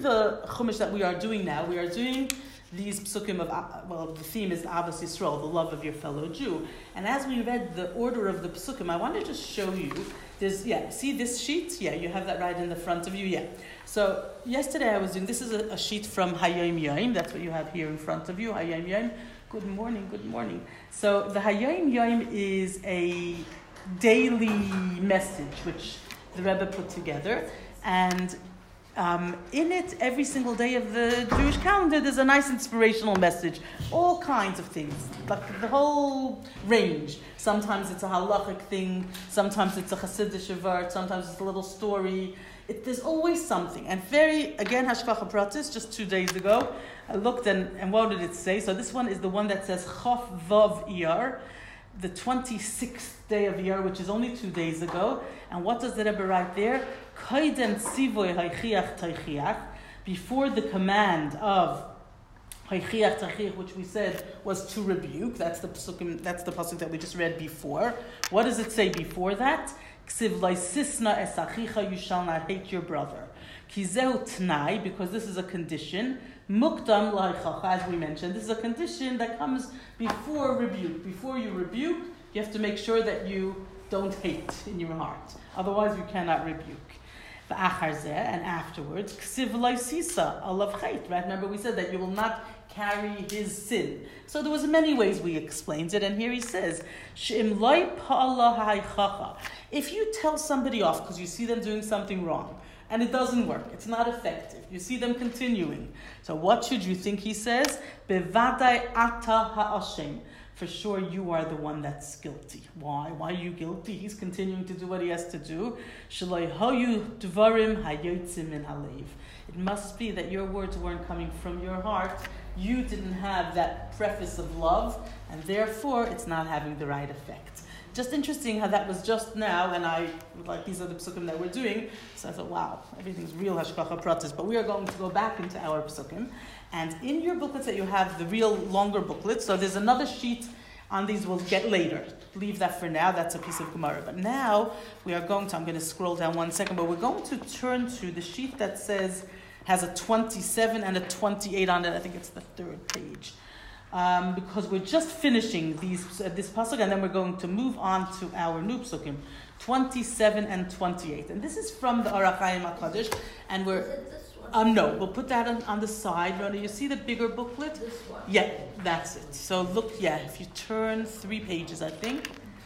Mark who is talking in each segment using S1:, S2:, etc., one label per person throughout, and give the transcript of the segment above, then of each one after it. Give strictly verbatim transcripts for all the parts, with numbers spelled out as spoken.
S1: the Chumash that we are doing now, we are doing these psukim of, well, the theme is Avos Yisrael, the love of your fellow Jew. And as we read the order of the psukim, I want to just show you, there's, yeah, see this sheet? Yeah, you have that right in the front of you, yeah. So yesterday I was doing, this is a, a sheet from Hayom Yom, that's what you have here in front of you, Hayom Yom. Good morning, good morning. So the Hayom Yom is a daily message which the Rebbe put together, and Um, in it, every single day of the Jewish calendar, there's a nice inspirational message. All kinds of things, like the whole range. Sometimes it's a halachic thing, sometimes it's a Hasidic vart, sometimes it's a little story. It, there's always something. And very, again, Hashkacha Pratis, just two days ago, I looked and, and what did it say? So this one is the one that says Chof Vav Iyar, the twenty-sixth day of Iyar, which is only two days ago. And what does the Rebbe write there? Before the command of which we said was to rebuke, that's the psukim, that's the pasuk that we just read before. What does it say before that? You shall not hate your brother. Because this is a condition. Mukdam laichacha, as we mentioned, this is a condition that comes before rebuke. Before you rebuke, you have to make sure that you don't hate in your heart. Otherwise, you cannot rebuke. And afterwards, right? Remember, we said that you will not carry his sin. So there was many ways we explained it, and here he says, if you tell somebody off because you see them doing something wrong, and it doesn't work, it's not effective, you see them continuing, so what should you think he says? Bevadai ata ha'ashem. For sure you are the one that's guilty. Why? Why are you guilty? He's continuing to do what he has to do. It must be that your words weren't coming from your heart. You didn't have that preface of love, and therefore it's not having the right effect. Just interesting how that was just now, and I, like, these are the psukim that we're doing, so I thought, wow, everything's real hashkacha pratis, but we are going to go back into our psukim, and in your booklets that you have, the real longer booklets, so there's another sheet on these we'll get later. Leave that for now, that's a piece of Gemara. But now, we are going to, I'm going to scroll down one second, but we're going to turn to the sheet that says, has a twenty-seven and a twenty-eight on it, I think it's the third page. Um, because we're just finishing these uh, this pasuk, and then we're going to move on to our new psukim, twenty-seven and twenty-eight. And this is from the Orach Chaim HaKadosh, and we're...
S2: Is it this one?
S1: Um, no, we'll put that on, on the side. Rona, you see the bigger booklet?
S2: This one.
S1: Yeah, that's it. So look, yeah, if you turn three pages, I think.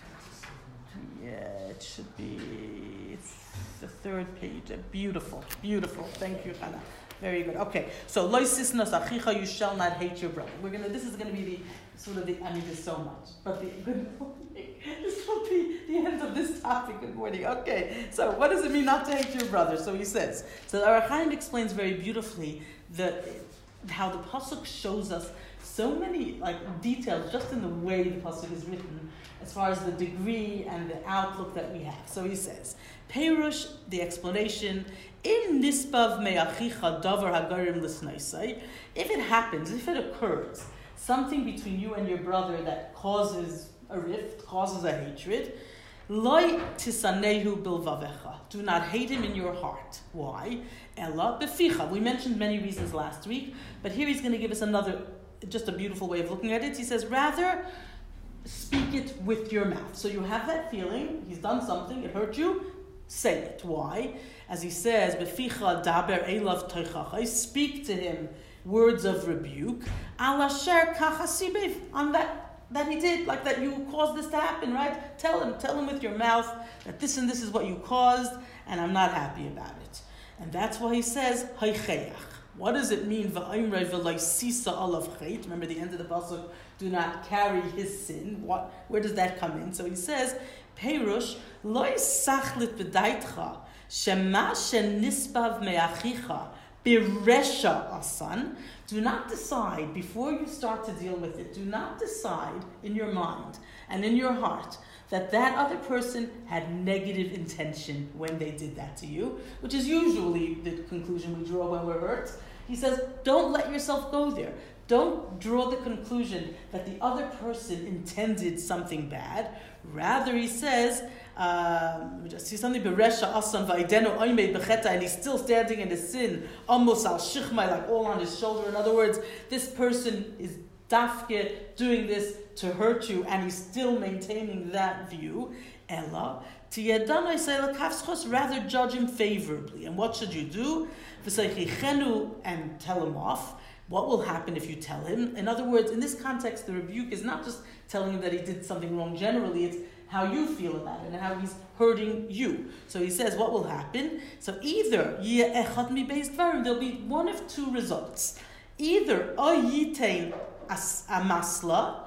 S1: Yeah, it should be... It's the third page. Beautiful, beautiful. Thank you, Hannah. Very good. Okay, so loisis nas achicha, you shall not hate your brother. We're gonna. This is gonna be the sort of the. I mean, there's so much, but the good morning. This will be the end of this topic. Good morning. Okay, so what does it mean not to hate your brother? So he says. So the Orach Chaim explains very beautifully the how the pasuk shows us so many like details just in the way the pasuk is written, as far as the degree and the outlook that we have. So he says, Perush, the explanation. In nispav me'achicha davar hagarim l'snaisai, if it happens, if it occurs, something between you and your brother that causes a rift, causes a hatred, loy tisanehu bilvavecha, do not hate him in your heart. Why? Ella beficha. We mentioned many reasons last week, but here he's going to give us another, just a beautiful way of looking at it. He says, rather, speak it with your mouth. So you have that feeling, he's done something, it hurt you, say it. Why? As he says, Beficha daber elav toichach, speak to him words of rebuke. Alasher kachasibev, on that that he did, like that you caused this to happen, right? Tell him, tell him with your mouth that this and this is what you caused, and I'm not happy about it. And that's why he says, Haycheach. What does it mean? Remember the end of the pasuk, do not carry his sin. What? Where does that come in? So he says, Perush, loy sachlit b'daitcha, shema shenispav me'achicha, biresha asan. Do not decide, before you start to deal with it, do not decide in your mind and in your heart that that other person had negative intention when they did that to you, which is usually the conclusion we draw when we're hurt. He says, don't let yourself go there. Don't draw the conclusion that the other person intended something bad. Rather, he says, um, we just see something, Beresha Asan Vaidenu Oimei Becheta, and he's still standing in the sin, Amos al Shichmai, like all on his shoulder. In other words, this person is dafke doing this to hurt you, and he's still maintaining that view. Ella, Tiyadanai Seilakavschos, rather judge him favorably. And what should you do? And tell him off. What will happen if you tell him? In other words, in this context, the rebuke is not just telling him that he did something wrong generally, it's how you feel about it and how he's hurting you. So he says, what will happen? So either, there'll be one of two results. Either, a masla,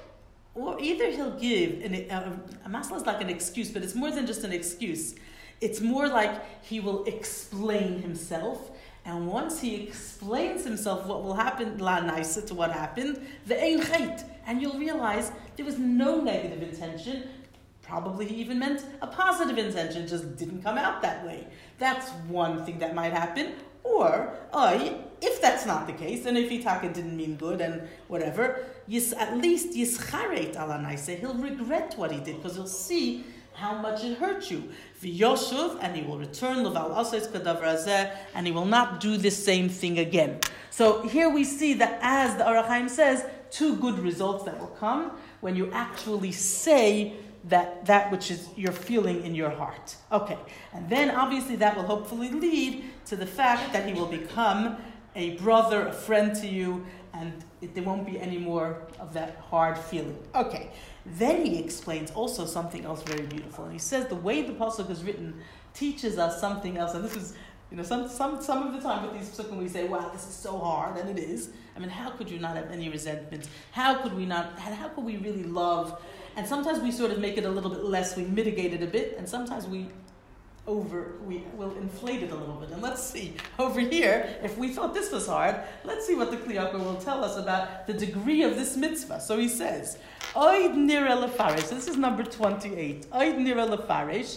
S1: or either he'll give, an, a, a masla is like an excuse, but it's more than just an excuse. It's more like he will explain himself. And once he explains himself what will happen, la naisa, to what happened, the ein chait, and you'll realize there was no negative intention. Probably he even meant a positive intention, just didn't come out that way. That's one thing that might happen. Or, I, if that's not the case, and if Itaka didn't mean good and whatever, yis, at least yischaret ala naisa, he'll regret what he did, because he'll see how much it hurt you. V'yoshuv, and he will return leval asais kadavar hazeh, and he will not do this same thing again. So here we see that, as the Orach Chaim says, two good results that will come when you actually say that that which is you're feeling in your heart. Okay, and then obviously that will hopefully lead to the fact that he will become a brother, a friend to you, and it, there won't be any more of that hard feeling. Okay. Then he explains also something else very beautiful. And he says the way the pasuk is written teaches us something else. And this is, you know, some some some of the time with these pasukim we say, wow, this is so hard, and it is. I mean, how could you not have any resentment? How could we not, how could we really love? And sometimes we sort of make it a little bit less, we mitigate it a bit, and sometimes we over, we will inflate it a little bit. And let's see, over here, if we thought this was hard, let's see what the Kli Yakar will tell us about the degree of this mitzvah. So he says, Oid nira lefarish, this is number twenty-eight, Oid nira lefarish,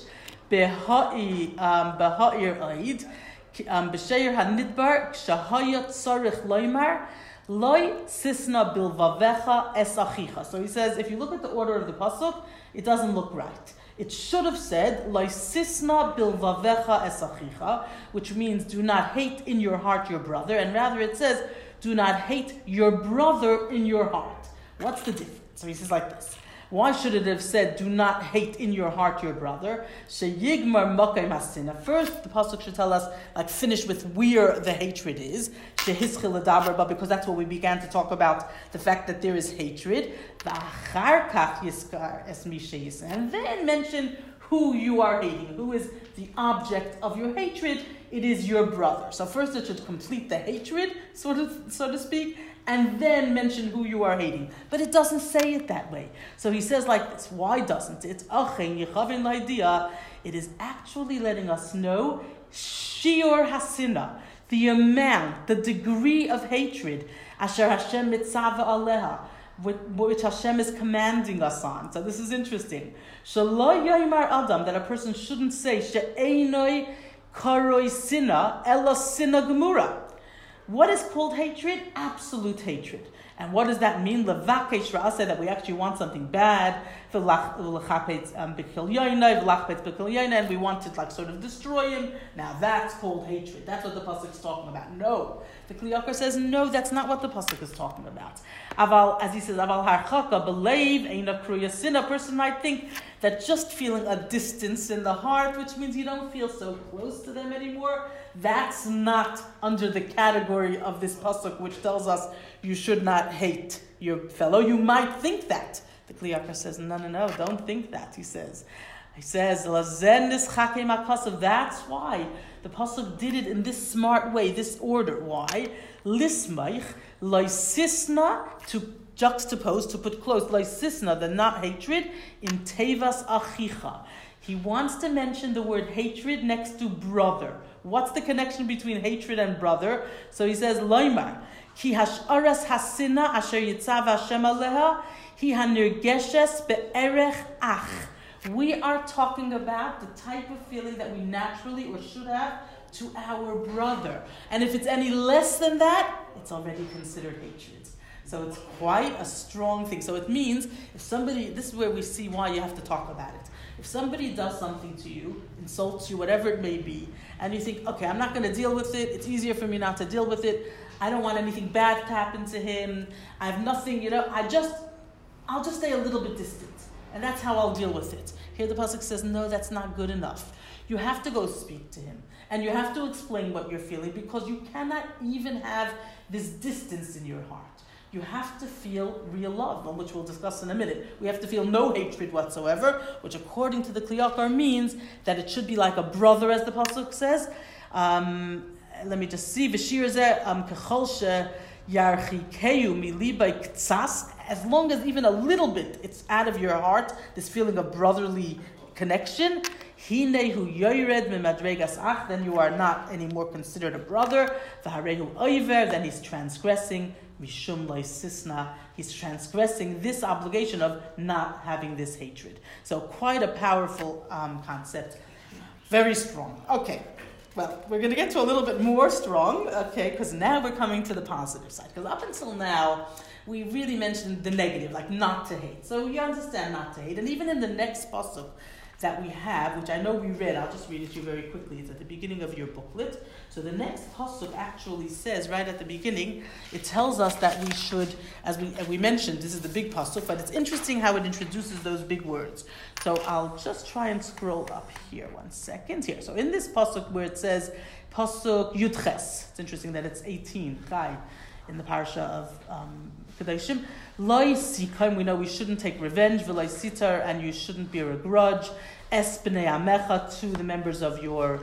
S1: beha'ir oid, b'sheir hanidbar, k'shahayat tzarich loymar, loy sisna bilvavecha es achicha. So he says, if you look at the order of the pasuk, it doesn't look right. It should have said, Loy sisna bilvavecha es achicha, which means do not hate in your heart your brother, and rather it says, do not hate your brother in your heart. What's the difference? So he says like this. Why should it have said, do not hate in your heart your brother? Sheyigmar makay masina. First, the pasuk should tell us, like, finish with where the hatred is. Shehischil adaber, but because that's what we began to talk about, the fact that there is hatred. V'achar kach yiskar es mi sheyisa. And then mention who you are hating, who is the object of your hatred. It is your brother. So first it should complete the hatred, sort of, so to speak, and then mention who you are hating. But it doesn't say it that way. So he says like this. Why doesn't it? It is actually letting us know shiur hasina, the amount, the degree of hatred, asher Hashem mitzava aleha, which Hashem is commanding us on. So this is interesting. Shelo yoymar adam, that a person shouldn't say she'einoi karoi sina ela sina gemura. What is called hatred? Absolute hatred. And what does that mean? Levakesh ra'aseh, that we actually want something bad. And we want to like sort of destroy him. Now that's called hatred. That's what the pasuk is talking about. No. The Kli Yakar says, no, that's not what the pasuk is talking about. Aval, as he says, aval harchaka believe eina kruya sin. A person might think that just feeling a distance in the heart, which means you don't feel so close to them anymore, that's not under the category of this pasuk, which tells us you should not hate your fellow. You might think that. The Kli Yakar says, no, no, no, don't think that. He says, he says, that's why the pasuk did it in this smart way, this order. Why? Lismaich loisisna, to juxtapose, to put close, loisisna, the not hatred, in tevas achicha. He wants to mention the word hatred next to brother. What's the connection between hatred and brother? So he says, loimar, ki hasharas hasina asher yitzav Hashem aleha, hi hanirgeshes be'erech ach. We are talking about the type of feeling that we naturally or should have to our brother. And if it's any less than that, it's already considered hatred. So it's quite a strong thing. So it means if somebody, this is where we see why you have to talk about it. If somebody does something to you, insults you, whatever it may be, and you think, okay, I'm not going to deal with it. It's easier for me not to deal with it. I don't want anything bad to happen to him. I have nothing, you know, I just, I'll just stay a little bit distant. And that's how I'll deal with it. Here the pasuk says, no, that's not good enough. You have to go speak to him. And you have to explain what you're feeling, because you cannot even have this distance in your heart. You have to feel real love, which we'll discuss in a minute. We have to feel no hatred whatsoever, which according to the Kli Yakar means that it should be like a brother, as the pasuk says. Um, let me just see. As long as even a little bit it's out of your heart, this feeling of brotherly connection, then you are not anymore considered a brother. Then he's transgressing. Mishum Sisna, he's transgressing this obligation of not having this hatred. So quite a powerful um, concept. Very strong. Okay, well, we're going to get to a little bit more strong, okay, because now we're coming to the positive side. Because up until now, we really mentioned the negative, like not to hate. So you understand not to hate. And even in the next pasuk that we have, which I know we read, I'll just read it to you very quickly. It's at the beginning of your booklet. So the next pasuk actually says, right at the beginning, it tells us that we should, as we as we mentioned, this is the big pasuk, but it's interesting how it introduces those big words. So I'll just try and scroll up here one second. Here. So in this pasuk where it says pasuk Yudches, it's interesting that it's eighteen, Chai, in the parasha of um, Kedoshim. Loi sikayim, we know we shouldn't take revenge, v'loi sitar, and you shouldn't bear a grudge. Es b'nei amecha, to the members of your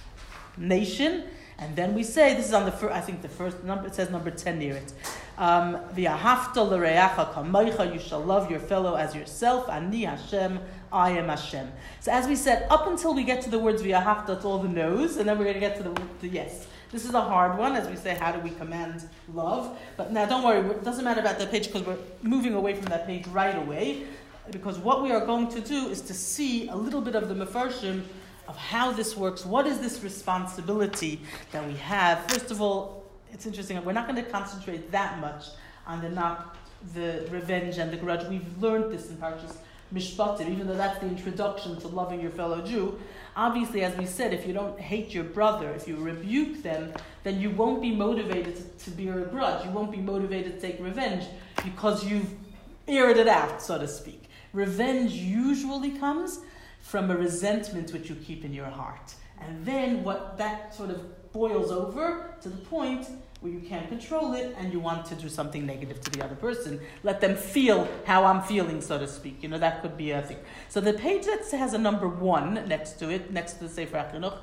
S1: nation. And then we say, this is on the first, I think the first number, it says number ten near it. Um, V'ahavta l'reacha kamaycha, you shall love your fellow as yourself. Ani Hashem, I am Hashem. So as we said, up until we get to the words v'ahavta, it's all the no's, and then we're going to get to the, the yes. This is a hard one, as we say, how do we command love? But now don't worry, it doesn't matter about that page, because we're moving away from that page right away, because what we are going to do is to see a little bit of the mefarshim of how this works. What is this responsibility that we have? First of all, it's interesting, we're not going to concentrate that much on the not the revenge and the grudge. We've learned this in Parshas Mishpatim, even though that's the introduction to loving your fellow Jew. Obviously, as we said, if you don't hate your brother, if you rebuke them, then you won't be motivated to, to bear a grudge. You won't be motivated to take revenge because you've aired it out, so to speak. Revenge usually comes from a resentment which you keep in your heart. And then what that sort of boils over to the point where you can't control it and you want to do something negative to the other person. Let them feel how I'm feeling, so to speak. You know, that could be a thing. So the page that has a number one next to it, next to the Sefer HaChinuch.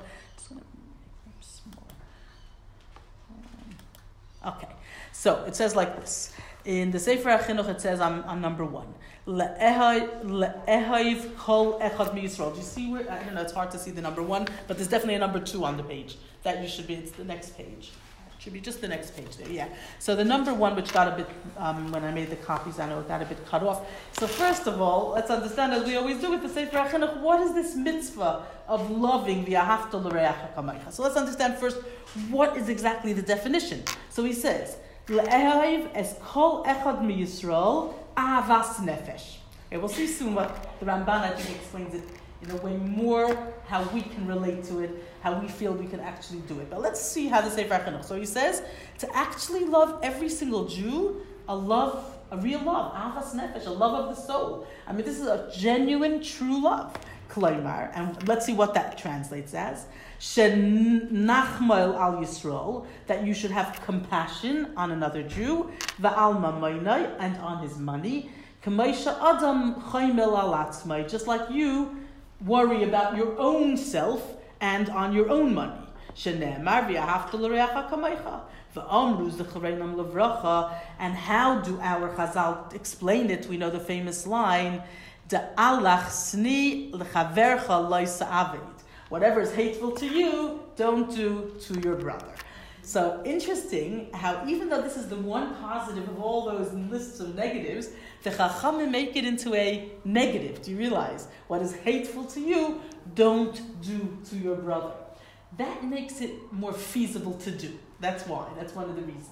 S1: Okay, so it says like this. In the Sefer HaChinuch it says on, on number one. Le'ehayiv kol echad miYisrael. Do you see where, I don't know, it's hard to see the number one, but there's definitely a number two on the page. That you should be, it's the next page. Should be just the next page there, yeah. So the number one, which got a bit, um, when I made the copies, I know it got a bit cut off. So first of all, let's understand, as we always do with the Sefer HaChinuch, what is this mitzvah of loving v'ahavta l'reacha kamaycha? So let's understand first, what is exactly the definition? So he says, Le'ehayiv es kol echad miYisrael avas nefesh. Okay, we'll see soon what the Ramban, I think, explains it in a way more, how we can relate to it, how we feel we can actually do it. But let's see how the Sefer HaChinuch. So he says, to actually love every single Jew, a love, a real love, avas nefesh, a love of the soul. I mean, this is a genuine, true love. Klaimar, and let's see what that translates as. Shenachmal al Yisrael, that you should have compassion on another Jew, va'al mamoinai, and on his money. Kamaisha adam chaymel al atzmai, just like you worry about your own self and on your own money. Shenemar v'ahavta l'reacha kamaycha. V'amru zechareinam levracha. And how do our Chazal explain it? We know the famous line, Da'alach sni l'chavercha lo sa'avid. Whatever is hateful to you, don't do to your brother. So interesting how even though this is the one positive of all those lists of negatives, the Chachamim make it into a negative. Do you realize? What is hateful to you, don't do to your brother. That makes it more feasible to do. That's why. That's one of the reasons.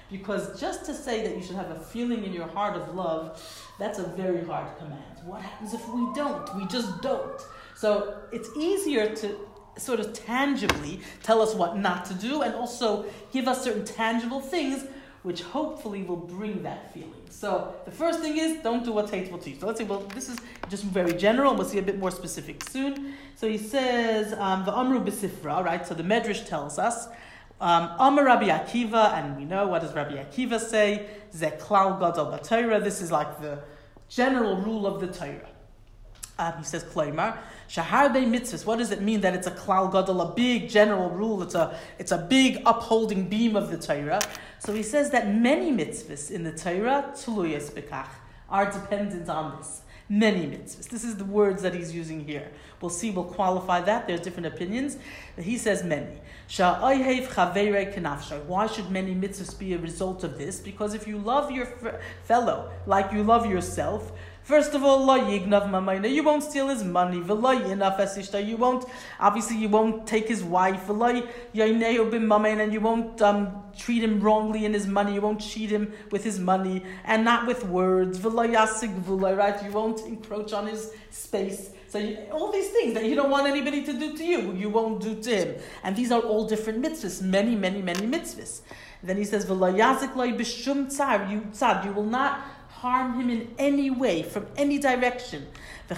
S1: Because just to say that you should have a feeling in your heart of love, that's a very hard command. What happens if we don't? We just don't. So it's easier to sort of tangibly tell us what not to do and also give us certain tangible things which hopefully will bring that feeling. So the first thing is, don't do what's hateful to you. So let's say, well, this is just very general. We'll see a bit more specific soon. So he says, V'amru b'sifra, right? So the Medrash tells us, um, Amar Rabbi Akiva, and we know, what does Rabbi Akiva say? Ze klal gadol b'Torah. This is like the general rule of the Torah. Um, he says, Kloimar, Shaharbe mitzvahs. What does it mean that it's a klal gadol, a big general rule? It's a it's a big upholding beam of the Torah. So he says that many mitzvahs in the Torah, tuluyas bekach, are dependent on this. Many mitzvahs. This is the words that he's using here. We'll see, we'll qualify that. There's different opinions. But he says many. Sha'ayhev chaveirei kenafshay. Why should many mitzvahs be a result of this? Because if you love your f- fellow like you love yourself, first of all, lo yignav mamayna, you won't steal his money. V'lo yinaf esishta, you won't, obviously you won't take his wife. V'lo yayneu b'mamayna, and you won't um, treat him wrongly in his money. You won't cheat him with his money, and not with words. V'lo yasig v'lo, right? You won't encroach on his space. So you, all these things that you don't want anybody to do to you, you won't do to him. And these are all different mitzvahs, many, many, many mitzvahs. And then he says, V'lo yazik lo b'shum tzar, you tzad, you will not harm him in any way, from any direction.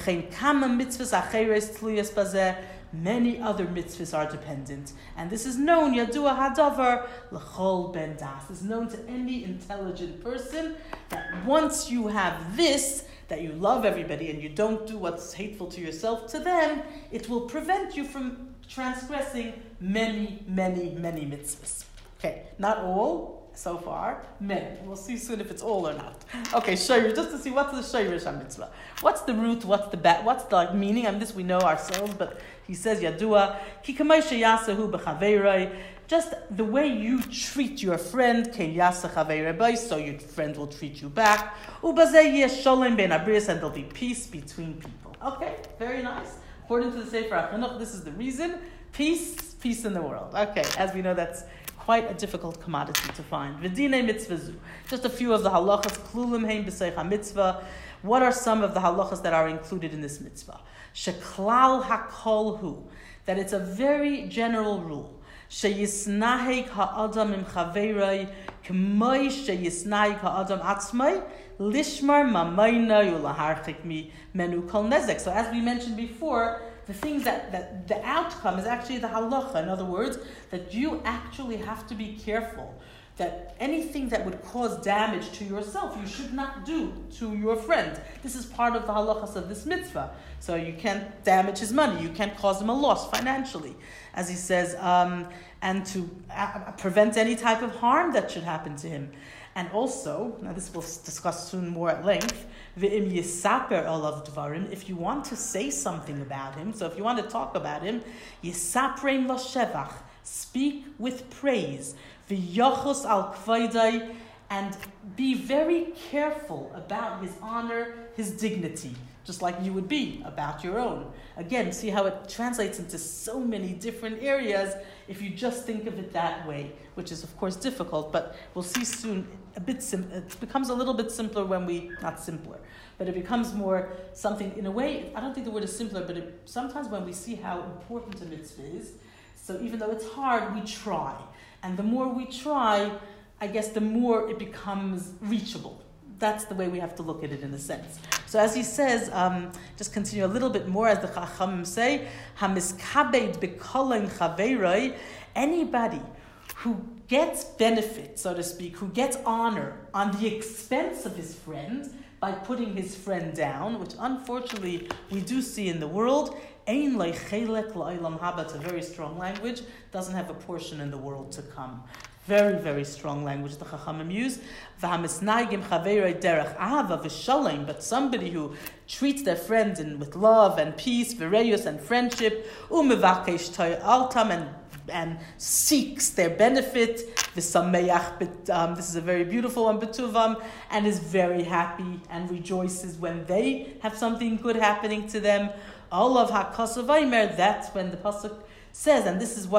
S1: Many other mitzvahs are dependent. And this is known, Yadua Hadavar, L'chol ben das. It's known to any intelligent person that once you have this, that you love everybody and you don't do what's hateful to yourself to them, it will prevent you from transgressing many, many, many mitzvahs. Okay, not all. So far, many. We'll see soon if it's all or not. Okay, shayrish, just to see what's the shayrish mitzvah. What's the root? What's the bat? What's the like, meaning? I mean, this we know ourselves, but he says Yadua ki kamayshe yasahu b'chaveirei. Just the way you treat your friend, ken yasa chaveirei, so your friend will treat you back. Ubazeh yesh sholem ben abrius, and there'll be peace between people. Okay, very nice. According to the Sefer HaChinuch, this is the reason. Peace, peace in the world. Okay, as we know, that's quite a difficult commodity to find. V'dinei mitzvazu. Just a few of the halachas. Klulim heim b'seich ha-mitzvah. What are some of the halachas that are included in this mitzvah? Sheklal hakol hu. That it's a very general rule. Sheyisnaheg ha'adam im chaveirei k'moi sheyisnaheg ha'adam atzmai lishmar mamayna ulaharchik mi menu kol nezek. So as we mentioned before, the things that, that the outcome is actually the halacha. In other words, that you actually have to be careful that anything that would cause damage to yourself, you should not do to your friend. This is part of the halachas of this mitzvah. So you can't damage his money. You can't cause him a loss financially, as he says, um, and to uh, prevent any type of harm that should happen to him. And also, now this we'll discuss soon more at length, v'im yisaper olav dvarim, if you want to say something about him, so if you want to talk about him, yisaprein l'shevach, speak with praise, v'yachos al kvaydai, and be very careful about his honor, his dignity, just like you would be about your own. Again, see how it translates into so many different areas if you just think of it that way, which is of course difficult, but we'll see soon a bit sim- it becomes a little bit simpler when we, not simpler, but it becomes more something, in a way, I don't think the word is simpler, but it, sometimes when we see how important a mitzvah is, so even though it's hard, we try. And the more we try, I guess the more it becomes reachable. That's the way we have to look at it in a sense. So as he says, um, just continue a little bit more, as the Chachamim say, Hamiskabed b'kolen chaveiroi, anybody who gets benefit, so to speak, who gets honor on the expense of his friend by putting his friend down, which unfortunately we do see in the world, ein leichelek la'ilam haba, it's a very strong language, doesn't have a portion in the world to come. Very, very strong language the Chachamim use. V'hamisnaigim chaveirei derech ahava v'shalem, but somebody who treats their friend in, with love and peace, v'reyus and friendship, u'mevakesh to'altam, and and seeks their benefit, v'sameach, um, this is a very beautiful one, betuvam, and is very happy and rejoices when they have something good happening to them. All of hakosavaymer, that's when the pasuk says, and this is what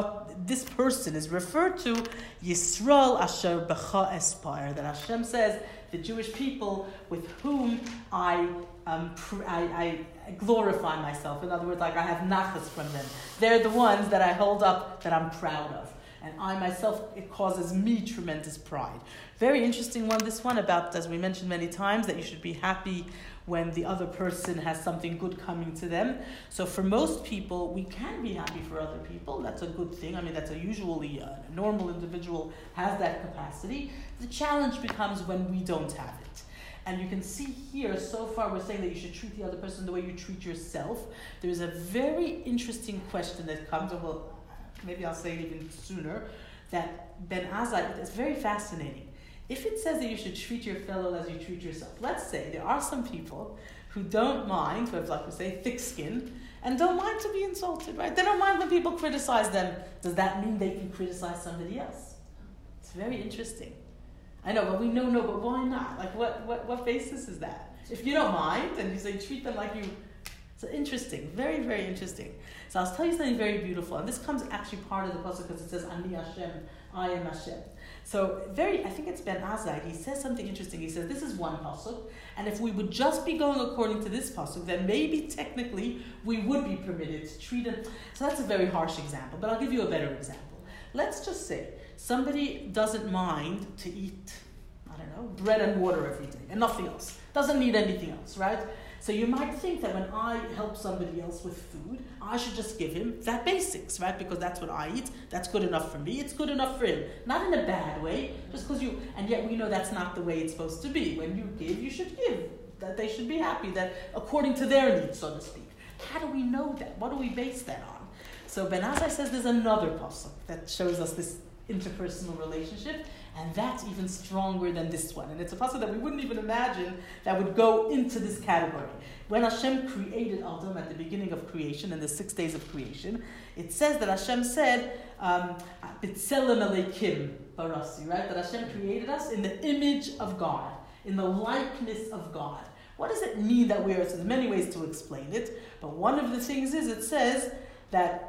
S1: this person is referred to Yisrael Asher Becha Espire, that Hashem says, the Jewish people with whom I, um, pr- I, I glorify myself. In other words, like I have nachas from them. They're the ones that I hold up that I'm proud of. And I myself, it causes me tremendous pride. Very interesting one, this one, about, as we mentioned many times, that you should be happy when the other person has something good coming to them. So for most people, we can be happy for other people. That's a good thing. I mean, that's a usually a normal individual has that capacity. The challenge becomes when we don't have it. And you can see here, so far we're saying that you should treat the other person the way you treat yourself. There's a very interesting question that comes, and well, maybe I'll say it even sooner, that Ben Azai, it's very fascinating. If it says that you should treat your fellow as you treat yourself, let's say there are some people who don't mind, who have, like we say, thick skin, and don't mind to be insulted, right? They don't mind when people criticize them. Does that mean they can criticize somebody else? It's very interesting. I know, but we know, no, but why not? Like, what, what, what basis is that? If you don't mind, and you say treat them like you... It's interesting, very, very interesting. So I'll tell you something very beautiful, and this comes actually part of the pasuk because it says, Ani Hashem, I am Hashem. So very, I think it's Ben Azai, he says something interesting. He says, this is one pasuk, and if we would just be going according to this pasuk, then maybe technically we would be permitted to treat them. So that's a very harsh example, but I'll give you a better example. Let's just say somebody doesn't mind to eat, I don't know, bread and water every day, and nothing else. Doesn't need anything else, right? So you might think that when I help somebody else with food, I should just give him that basics, right? Because that's what I eat. That's good enough for me. It's good enough for him. Not in a bad way, just because you... And yet we know that's not the way it's supposed to be. When you give, you should give. That they should be happy, that according to their needs, so to speak. How do we know that? What do we base that on? So Ben Azai says there's another pasuk that shows us this interpersonal relationship, and that's even stronger than this one. And it's a pasuk that we wouldn't even imagine that would go into this category. When Hashem created Adam at the beginning of creation, in the six days of creation, it says that Hashem said, um, B'tselem Elokim barasi, right? That Hashem created us in the image of God, in the likeness of God. What does it mean that we are? So there's many ways to explain it, but one of the things is it says that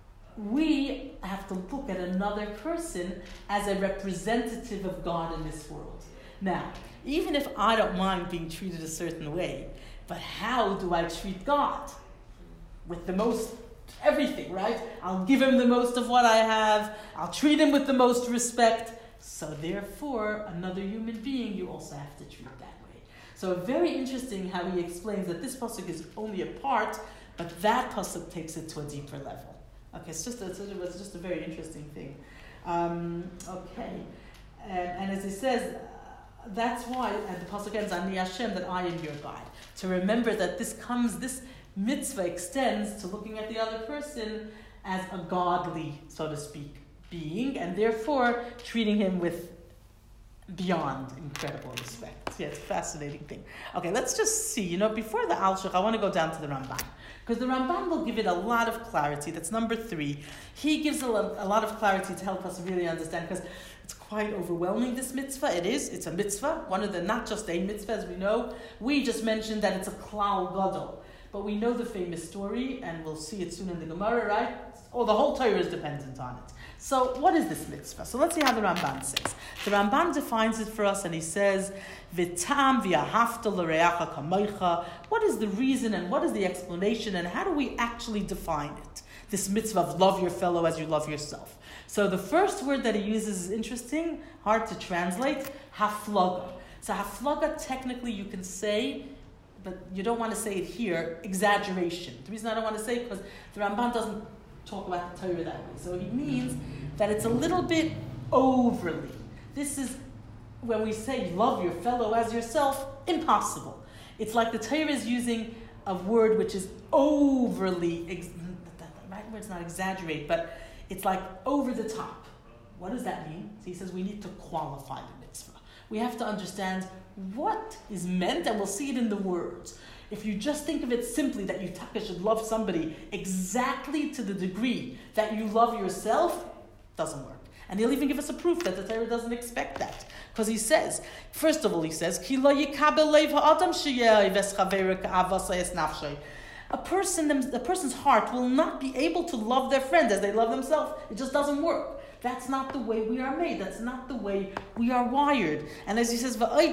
S1: we have to look at another person as a representative of God in this world. Now, even if I don't mind being treated a certain way, but how do I treat God? With the most everything, right? I'll give him the most of what I have. I'll treat him with the most respect. So therefore, another human being, you also have to treat that way. So very interesting how he explains that this pasuk is only a part, but that pasuk takes it to a deeper level. Okay, it's just a, it's just a very interesting thing. Um, okay, and, and as he says, uh, that's why at the pasuk ends, Ani Hashem, that I am your God. To remember that this comes, this mitzvah extends to looking at the other person as a godly, so to speak, being, and therefore treating him with beyond incredible respect. Yeah, it's a fascinating thing. Okay, let's just see. You know, before the Alshich, I want to go down to the Ramban. Because the Ramban will give it a lot of clarity. That's number three. He gives a lot, a lot of clarity to help us really understand, because it's quite overwhelming, this mitzvah. It is. It's a mitzvah. One of the, not just a mitzvah, as we know. We just mentioned that it's a klal gadol. But we know the famous story, and we'll see it soon in the Gemara, right? Oh, the whole Torah is dependent on it. So what is this mitzvah? So let's see how the Ramban says. The Ramban defines it for us, and he says, V'tam v'ahavta l'reacha kamocha. What is the reason and what is the explanation, and how do we actually define it? This mitzvah of love your fellow as you love yourself. So the first word that he uses is interesting, hard to translate, haflaga. So haflaga, technically you can say, but you don't want to say it here, exaggeration. The reason I don't want to say it because the Ramban doesn't talk about the Torah that way. So he means that it's a little bit overly. This is, when we say love your fellow as yourself, impossible. It's like the Torah is using a word which is overly, ex- the right word's not exaggerate, but it's like over the top. What does that mean? So he says we need to qualify the mitzvah. We have to understand what is meant, and we'll see it in the words. If you just think of it simply that you taka should love somebody exactly to the degree that you love yourself, doesn't work. And he'll even give us a proof that the Torah doesn't expect that. Because he says, first of all, he says, Ki lo yikabel leiv ha'adam sheyeh ves chaveru ka'avas hayes nafshay. A person, a person's heart will not be able to love their friends as they love themselves. It just doesn't work. That's not the way we are made. That's not the way we are wired. And as he says, Rabbi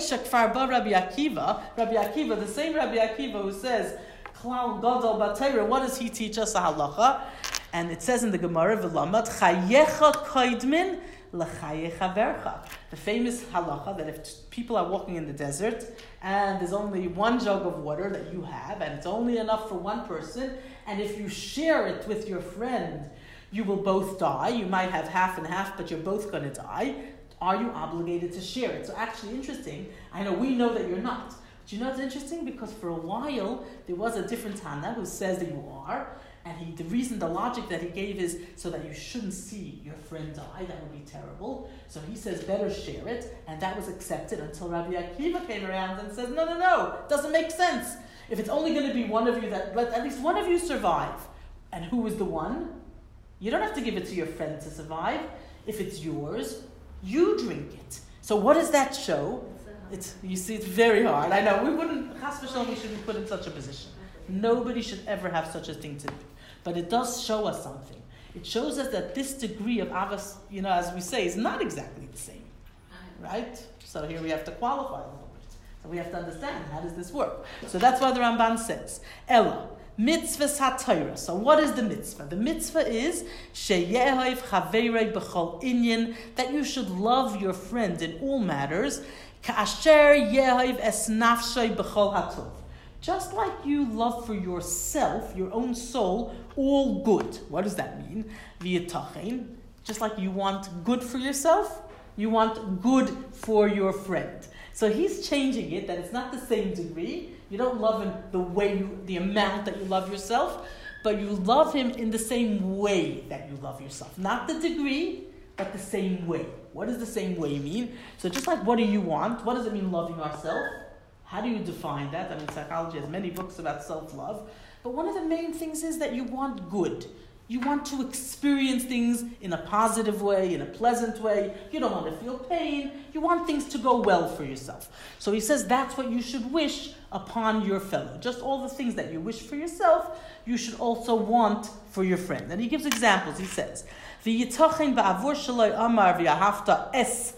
S1: Akiva, Rabbi Akiva, the same Rabbi Akiva who says, Klal Gadol B'Torah, what does he teach us? A halacha. And it says in the Gemara, V'lamad chayecha koidmin l'chaye chavercha. The famous halacha that if people are walking in the desert and there's only one jug of water that you have and it's only enough for one person, and if you share it with your friend, you will both die. You might have half and half, but you're both going to die. Are you obligated to share it? So actually interesting, I know we know that you're not. But you know it's interesting? Because for a while, there was a different Tana who says that you are. And he, the reason, the logic that he gave is so that you shouldn't see your friend die. That would be terrible. So he says better share it. And that was accepted until Rabbi Akiva came around and says, no, no, no, it doesn't make sense. If it's only going to be one of you, that let at least one of you survive. And who is the one? You don't have to give it to your friend to survive. If it's yours, you drink it. So what does that show? It's, you see, it's very hard. I know, we wouldn't, chas v'shalom, we shouldn't be put in such a position. Nobody should ever have such a thing to do. But it does show us something. It shows us that this degree of avos, you know, as we say, is not exactly the same. Right? So here we have to qualify a little bit. So we have to understand, how does this work? So that's why the Ramban says, Ella, mitzvah satayra. So what is the mitzvah? The mitzvah is sheyehav chaveirei b'chol inyan, that you should love your friend in all matters, ka'asher yehav es nafshay b'chol hatov. Just like you love for yourself, your own soul, all good. What does that mean? V'yitachein. Just like you want good for yourself, you want good for your friend. So he's changing it, that it's not the same degree. You don't love him the way you, the amount that you love yourself, but you love him in the same way that you love yourself. Not the degree, but the same way. What does the same way mean? So just like what do you want? What does it mean loving ourselves? How do you define that? I mean, psychology has many books about self-love. But one of the main things is that you want good. You want to experience things in a positive way, in a pleasant way. You don't want to feel pain. You want things to go well for yourself. So he says that's what you should wish upon your fellow. Just all the things that you wish for yourself, you should also want for your friend. And he gives examples. He says, V'yitachen ba'avur shaloi amar v'yahavta es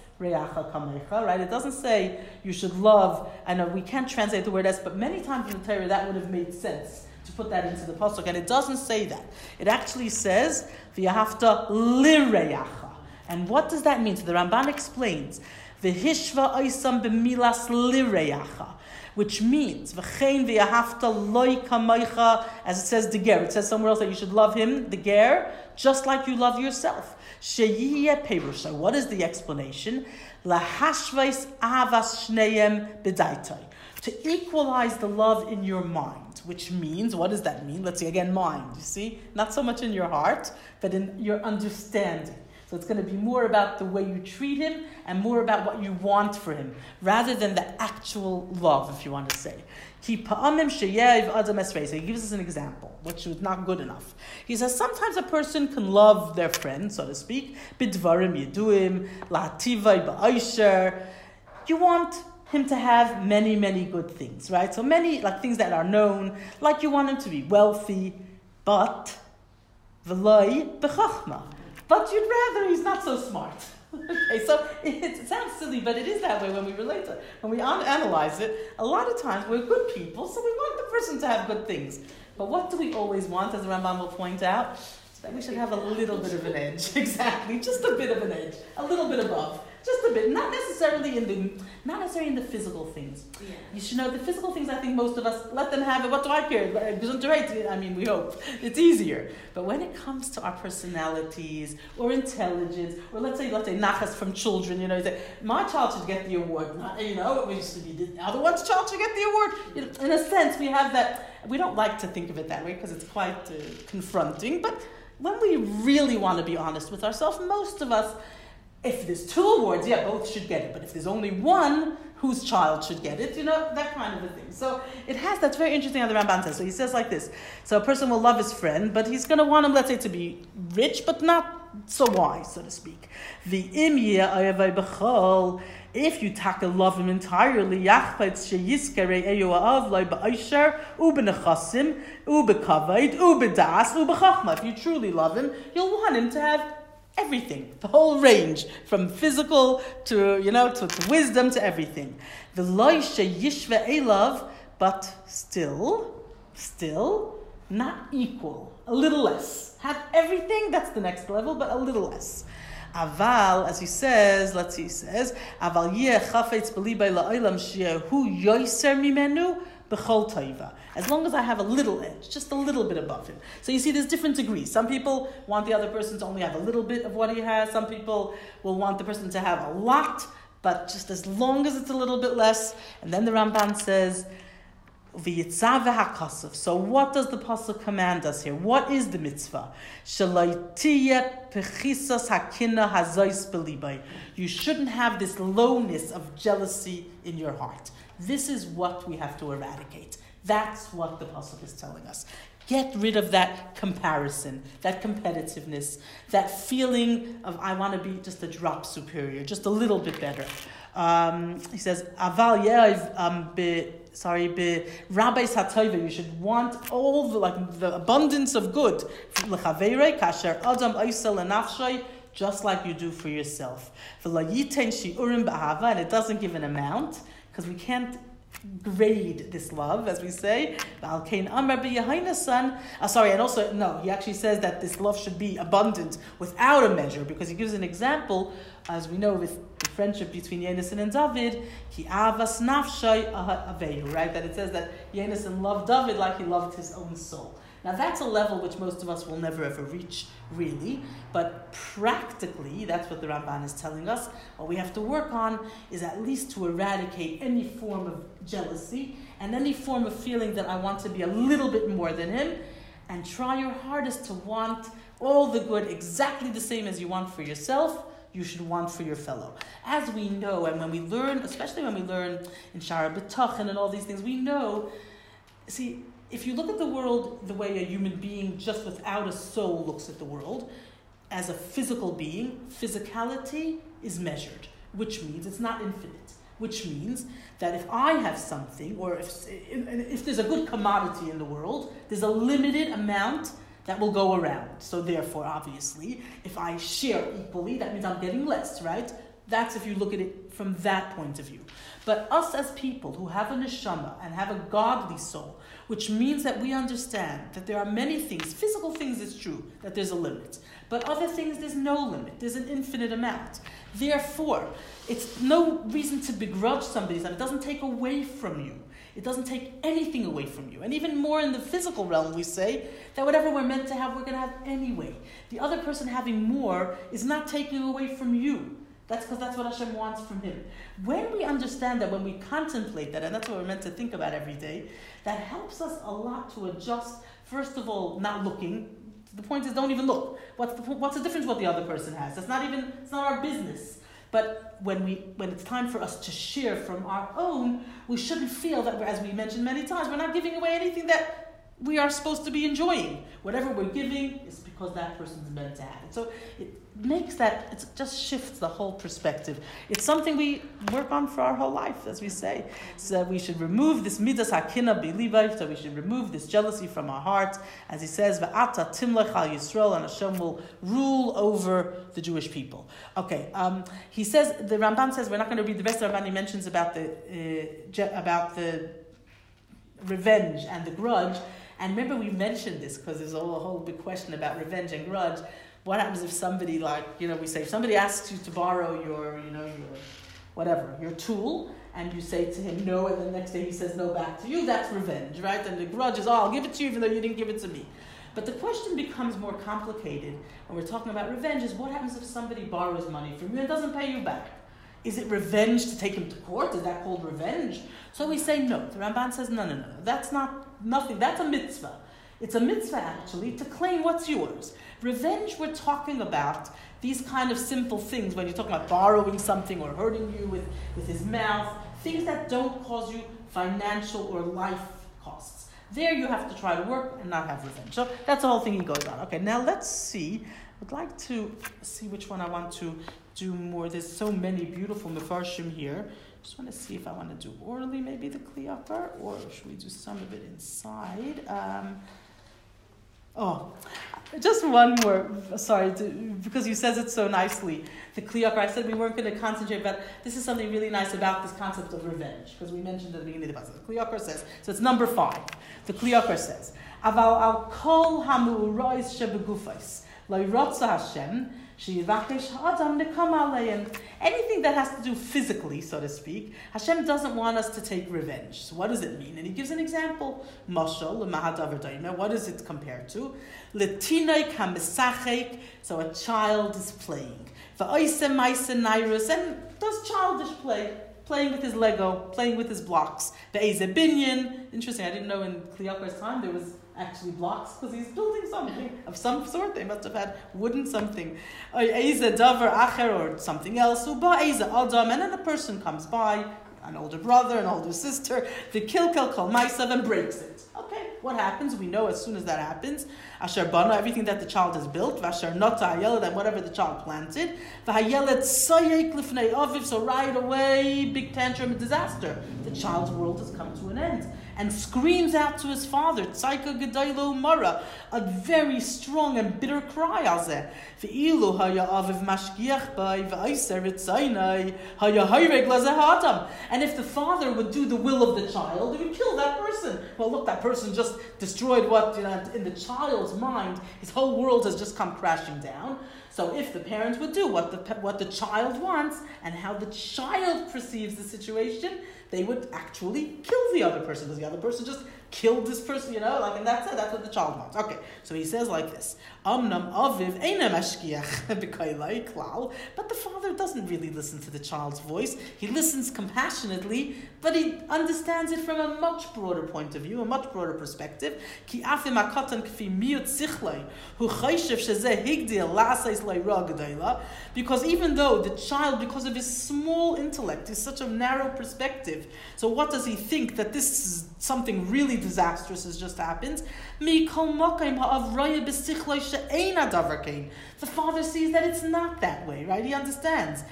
S1: right? It doesn't say you should love. I know we can't translate the word es, but many times in the Torah that would have made sense to put that into the pasuk, and it doesn't say that. It actually says v'yahavta lireyacha. And what does that mean? So the Ramban explains v'hishva oisam b'milas lireyacha, which means v'chein v'yahavta loy kamaycha, as it says the ger. It says somewhere else that you should love him, the ger, just like you love yourself. Sheyiyeh perusha. What is the explanation? Lahashvais avas shneim b'daitai. To equalize the love in your mind, which means, what does that mean? Let's see, again, mind, you see? Not so much in your heart, but in your understanding. So it's going to be more about the way you treat him and more about what you want for him, rather than the actual love, if you want to say. He gives us an example, which was not good enough. He says sometimes a person can love their friend, so to speak, bidvarim yeduim, lahativai ba'aisher. You want him to have many, many good things, right? So many, like things that are known, like you want him to be wealthy, but v'loi b'chachma. But you'd rather he's not so smart. Okay, so it, it sounds silly, but it is that way when we relate to it. When we un- analyze it, a lot of times we're good people, so we want the person to have good things. But what do we always want, as the Rambam will point out? That we should have a little bit of an edge. Exactly, just a bit of an edge, a little bit above. Just a bit, not necessarily in the, not necessarily in the physical things. Yeah. You should know the physical things. I think most of us let them have it. What do I care? I mean, we hope it's easier. But when it comes to our personalities or intelligence, or let's say, let's say nachas from children, you know, you say, my child should get the award. Not, you know, it used to be the other one's child should get the award. You know, in a sense, we have that. We don't like to think of it that way because it's quite uh, confronting. But when we really want to be honest with ourselves, most of us. If there's two awards, yeah, both should get it. But if there's only one, whose child should get it? You know, that kind of a thing. So it has, that's very interesting how the Ramban says. So he says like this. So a person will love his friend, but he's going to want him, let's say, to be rich, but not so why, so to speak. The imya ayavai b'chol, if you tackle love him entirely, yachpet sheyiskere eyoav loy ba'isher ubenechasim ubekaved ubedas ubechachma. If you truly love him, you'll want him to have everything, the whole range, from physical to, you know, to, to wisdom to everything. The loy sheyishve elav, but still, still not equal, a little less. Have everything, that's the next level, but a little less. Aval, as he says, let's see, he says, Aval yeh chafetz b'libay la'olam shehu yoser mimenu b'chol taiva. As long as I have a little edge, just a little bit above him. So you see, there's different degrees. Some people want the other person to only have a little bit of what he has. Some people will want the person to have a lot, but just as long as it's a little bit less. And then the Ramban says, V'yitzah v'hakasuf. So what does the pasuk command us here? What is the mitzvah? Shalaitiyeh pechisas hakina hazois belibay. You shouldn't have this lowness of jealousy in your heart. This is what we have to eradicate. That's what the pasuk is telling us. Get rid of that comparison, that competitiveness, that feeling of I want to be just a drop superior, just a little bit better. Um, he says, "Aval yev um be sorry be rabbis hatayva." You should want all the like the abundance of good, l'chaveirei kasher adam oisel lenafshay, just like you do for yourself. V'layitein shiurim b'ahava, and it doesn't give an amount because we can't grade this love, as we say. Uh, sorry, and also, no, he actually says that this love should be abundant without a measure, because he gives an example, as we know with the friendship between Yonasan and David, ki avas nafshay avehu, right? That it says that Yonasan loved David like he loved his own soul. Now that's a level which most of us will never ever reach, really. But practically, that's what the Ramban is telling us. What we have to work on is at least to eradicate any form of jealousy and any form of feeling that I want to be a little bit more than him, and try your hardest to want all the good exactly the same as you want for yourself, you should want for your fellow. As we know, and when we learn, especially when we learn in Shara B'Tachan and all these things, we know, see, if you look at the world the way a human being just without a soul looks at the world, as a physical being, physicality is measured, which means it's not infinite, which means that if I have something, or if, if there's a good commodity in the world, there's a limited amount that will go around. So therefore, obviously, if I share equally, that means I'm getting less, right? That's if you look at it from that point of view. But us as people who have a neshama and have a godly soul, which means that we understand that there are many things, physical things is true, that there's a limit. But other things, there's no limit. There's an infinite amount. Therefore, it's no reason to begrudge somebody. It doesn't take away from you. It doesn't take anything away from you. And even more in the physical realm, we say that whatever we're meant to have, we're going to have anyway. The other person having more is not taking away from you. That's because that's what Hashem wants from him. When we understand that, when we contemplate that, and that's what we're meant to think about every day, that helps us a lot to adjust, first of all, not looking. The point is, don't even look. What's the, what's the difference what the other person has? That's not even, it's not our business. But when we when it's time for us to share from our own, we shouldn't feel that, we're, as we mentioned many times, we're not giving away anything that we are supposed to be enjoying. Whatever we're giving is because that person's meant to have it. So it makes that, it just shifts the whole perspective. It's something we work on for our whole life, as we say. So we should remove this midas hakina b'libay, so we should remove this jealousy from our heart. As he says, v'ata timlech al Yisrael, and Hashem will rule over the Jewish people. Okay, um, he says, the Ramban says, we're not going to read the rest of the Ramban. He mentions about the, uh, je- about the revenge and the grudge. And remember, we mentioned this because there's a whole, a whole big question about revenge and grudge. What happens if somebody, like, you know, we say, if somebody asks you to borrow your, you know, your, whatever, your tool, and you say to him no, and the next day he says no back to you, that's revenge, right? And the grudge is, oh, I'll give it to you even though you didn't give it to me. But the question becomes more complicated when we're talking about revenge is, what happens if somebody borrows money from you and doesn't pay you back? Is it revenge to take him to court? Is that called revenge? So we say no. The Ramban says no, no, no. That's not nothing. That's a mitzvah. It's a mitzvah, actually, to claim what's yours. Revenge, we're talking about these kind of simple things when you're talking about borrowing something or hurting you with, with his mouth, things that don't cause you financial or life costs. There you have to try to work and not have revenge. So that's the whole thing he goes on. Okay, now let's see would like to see which one I want to do more. There's so many beautiful mefarshim here. Just want to see if I want to do orally maybe the Kli Yakar, or should we do some of it inside? Um, oh, just one more. Sorry, to, because you says it so nicely. The Kli Yakar, I said we weren't going to concentrate, but this is something really nice about this concept of revenge, because we mentioned at the beginning of the passage. The Kli Yakar says, so it's number five. The Kli Yakar says, Aval al kol hamu'urais shebegufais, lo yirotza Hashem, sheyivakesh ha'adam nekam aleim. Anything that has to do physically, so to speak, Hashem doesn't want us to take revenge. So what does it mean? And he gives an example. Mashal, l'mahadavar daima. What is it compared to? L'tinoi kamisachek. So a child is playing. V'oisem ma'isen nairus. And does childish play. Playing with his Lego, playing with his blocks. Ve'eze binyan. Interesting, I didn't know in Kli Yakar's time there was actually blocks, because he's building something of some sort. They must have had wooden something. Eiza davar acher, or something else. Uba eiza adam, and then a person comes by, an older brother, an older sister, the kilkel kol maisav, and breaks it. Okay, what happens? We know as soon as that happens, asher bana, everything that the child has built, vasher nota hayeled, and whatever the child planted, v'hayeled sayek lifnei aviv, so right away, big tantrum and disaster. The child's world has come to an end. And screams out to his father, Tzaika Gedaylo Mara, a very strong and bitter cry, Azeh. Ve'ilu haya aviv mashgiach bai, ve'aiser etzainai, haya hayreg lazeh ha'adam. And if the father would do the will of the child, he would kill that person. Well, look, that person just destroyed what, you know, in the child's mind, his whole world has just come crashing down. So if the parents would do what the what the child wants and how the child perceives the situation, they would actually kill the other person, because the other person just killed this person, you know, like, and that's it, that's what the child wants. Okay, so he says like this, Amnam aviv eina mashgiach b'kailai klal, but the father doesn't really listen to the child's voice. He listens compassionately, but he understands it from a much broader point of view, a much broader perspective. Ki afim akatan kfi miut sichlei hu chayshev shezeh higdil la'asais le'ra gedayla, because even though the child, because of his small intellect, is such a narrow perspective, so what does he think, that this is something really disastrous has just happened? The father sees that it's not that way, right? He understands.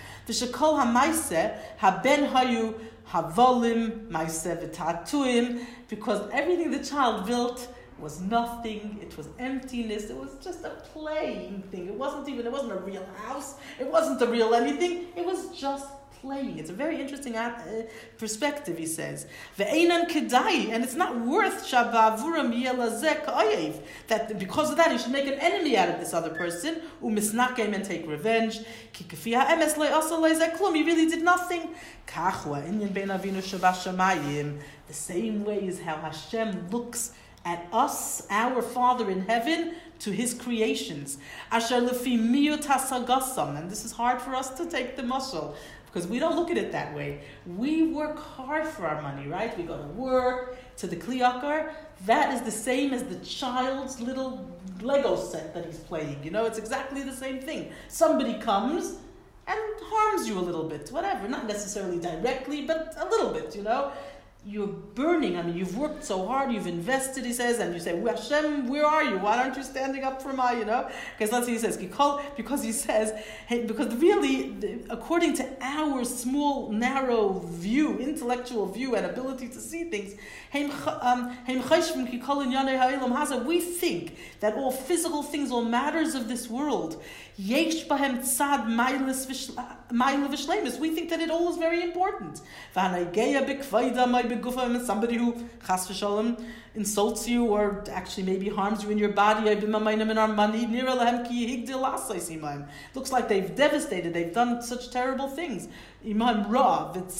S1: Because everything the child built was nothing, it was emptiness, it was just a playing thing. It wasn't even, it wasn't a real house, it wasn't a real anything, it was just playing. It's a very interesting uh, perspective, he says. Ve'einan kedai, and it's not worth shabavuram yelazek ayev, that because of that he should make an enemy out of this other person, umisnakem, and take revenge. Ki kafi ha'emes le'asa le'zek klum, he really did nothing. Kachwa inyan bein avinu shabashamayim. The same way is how Hashem looks at us, our Father in heaven, to his creations. Asher lefi miyut hasagasam, and this is hard for us to take the muscle, because we don't look at it that way. We work hard for our money, right? We go to work, to the Kli Yakar. That is the same as the child's little Lego set that he's playing. You know, it's exactly the same thing. Somebody comes and harms you a little bit, whatever. Not necessarily directly, but a little bit, you know. You're burning. I mean, you've worked so hard, you've invested, he says, and you say, Hashem, where are you? Why aren't you standing up for my, you know? Because that's what he says. Because he says, hey, because really, according to our small, narrow view, intellectual view and ability to see things, we think that all physical things, all matters of this world, we think that it all is very important. Somebody who chas v'shalom insults you or actually maybe harms you in your body, looks like they've devastated, they've done such terrible things. We cry out to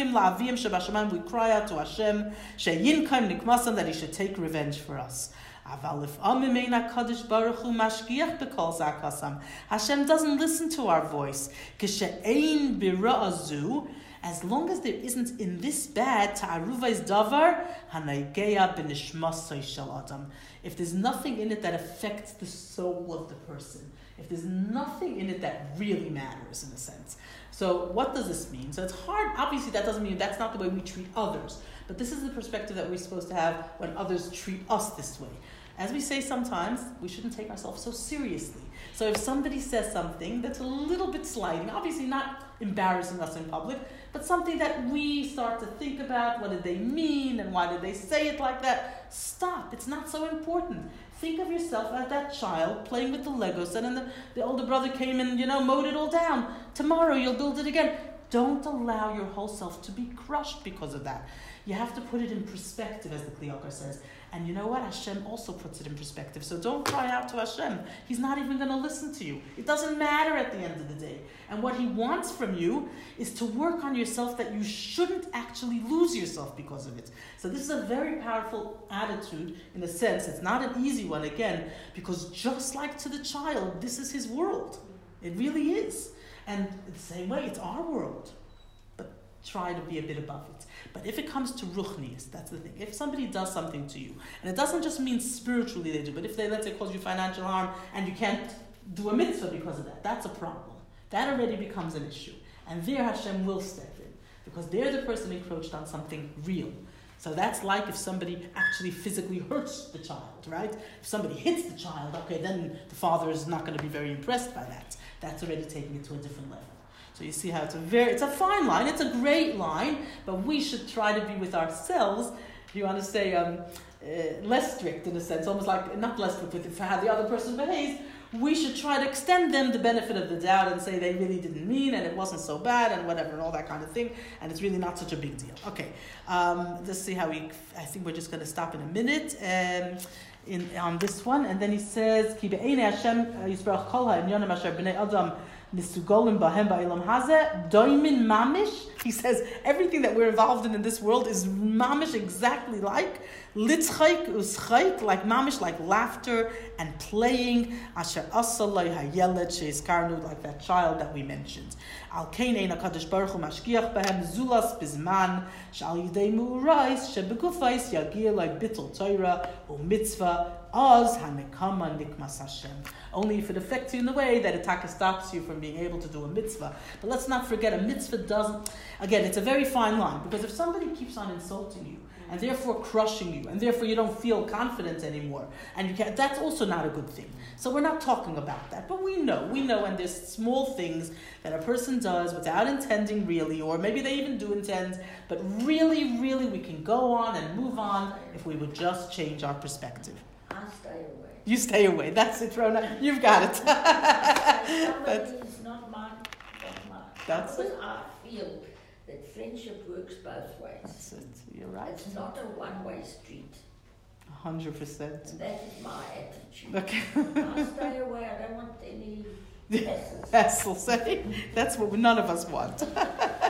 S1: Hashem that he should take revenge for us. Hashem doesn't listen to our voice. As long as there isn't in this bad ta'aruvais davar hanaigeya b'nishmasay shel adam. If there's nothing in it that affects the soul of the person, if there's nothing in it that really matters in a sense. So what does this mean? So it's hard. Obviously, that doesn't mean that's not the way we treat others. But this is the perspective that we're supposed to have when others treat us this way. as we say sometimes, we shouldn't take ourselves so seriously. So if somebody says something that's a little bit slighting, obviously not embarrassing us in public, but something that we start to think about, what did they mean and why did they say it like that? Stop. It's not so important. Think of yourself as that child playing with the Lego set, and the, the older brother came and, you know, mowed it all down. Tomorrow you'll build it again. Don't allow your whole self to be crushed because of that. You have to put it in perspective, as the Kli Yakar says. And you know what? Hashem also puts it in perspective. So don't cry out to Hashem. He's not even going to listen to you. It doesn't matter at the end of the day. And what he wants from you is to work on yourself, that you shouldn't actually lose yourself because of it. So this is a very powerful attitude in a sense. It's not an easy one, again, because just like to the child, this is his world. It really is. And the same way, it's our world. But try to be a bit above it. But if it comes to ruchnius, that's the thing. If somebody does something to you, and it doesn't just mean spiritually they do, but if they, let's say, cause you financial harm and you can't do a mitzvah because of that, that's a problem. That already becomes an issue. And there Hashem will step in, because they're the person encroached on something real. So that's like if somebody actually physically hurts the child, right? If somebody hits the child, okay, then the father is not going to be very impressed by that. That's already taking it to a different level. So you see how it's a very, it's a fine line, it's a great line, but we should try to be with ourselves, if you want to say, um, uh, less strict in a sense, almost like, not less strict with how the other person behaves. We should try to extend them the benefit of the doubt and say they really didn't mean and it wasn't so bad and whatever and all that kind of thing, and it's really not such a big deal. Okay, um, let's see how we, I think we're just going to stop in a minute um, in on this one, and then he says, Ki be'enei Hashem yisbarach kol ha'inyanim asher b'nei Adam Nisugolim bahem ba'ilam hazeh doimin mamish. He says everything that we're involved in in this world is mamish, exactly like litzchaik uschaik, like mamish, like laughter and playing. Asher asalei hayeled sheizkarnu, like that child that we mentioned. Al kein ein hakadosh baruch hu mashkiach behem zulas bizman shal yidei murais shebegufais yagia like bittul Torah or mitzvah az hanekama nikmas Hashem. Only if it affects you in the way that it stops you from being able to do a mitzvah. But let's not forget, a mitzvah doesn't, again, it's a very fine line, because if somebody keeps on insulting you, and therefore crushing you, and therefore you don't feel confident anymore, and you can't, that's also not a good thing. So we're not talking about that, but we know, we know, and there's small things that a person does without intending really, or maybe they even do intend, but really, really we can go on and move on if we would just change our perspective.
S2: I stay away.
S1: You stay away. That's it, Rona. You've got it.
S2: Somebody is not mine, not mine.
S1: That's
S2: because
S1: it.
S2: I feel that friendship works both ways.
S1: That's it. You're right.
S2: It's not a one-way street.
S1: A hundred percent.
S2: And that is my attitude.
S1: Okay.
S2: I stay away. I don't want any hassles.
S1: Hassle, say. That's what none of us want.
S3: But